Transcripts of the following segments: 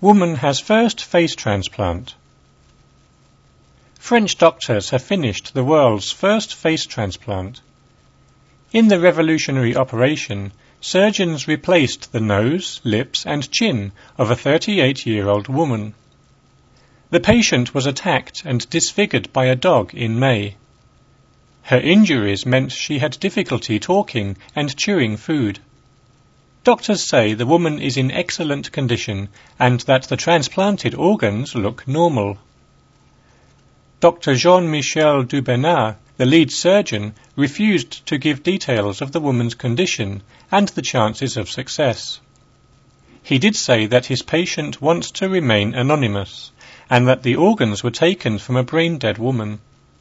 Woman has first face transplant. French doctors have finished the world's first face transplant. In the revolutionary operation, surgeons replaced the nose, lips and chin of a 38-year-old woman. The patient was attacked and disfigured by a dog in May. Her injuries meant she had difficulty talking and chewing food. Doctors say the woman is in excellent condition and that the transplanted organs look normal. Dr. Jean-Michel Dubernard, the lead surgeon, refused to give details of the woman's condition and the chances of success. He did say that his patient wants to remain anonymous and that the organs were taken from a brain-dead woman.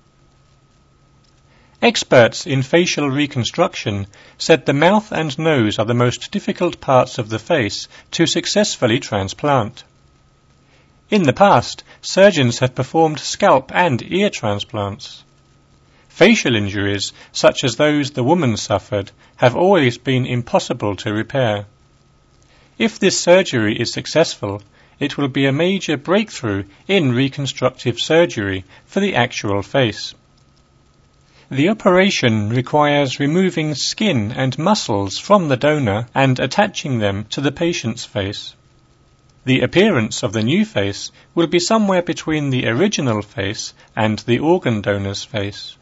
Experts in facial reconstruction said the mouth and nose are the most difficult parts of the face to successfully transplant. In the past, surgeons have performed scalp and ear transplants. Facial injuries, such as those the woman suffered, have always been impossible to repair. If this surgery is successful, it will be a major breakthrough in reconstructive surgery for the actual face. The operation requires removing skin and muscles from the donor and attaching them to the patient's face. The appearance of the new face will be somewhere between the original face and the organ donor's face.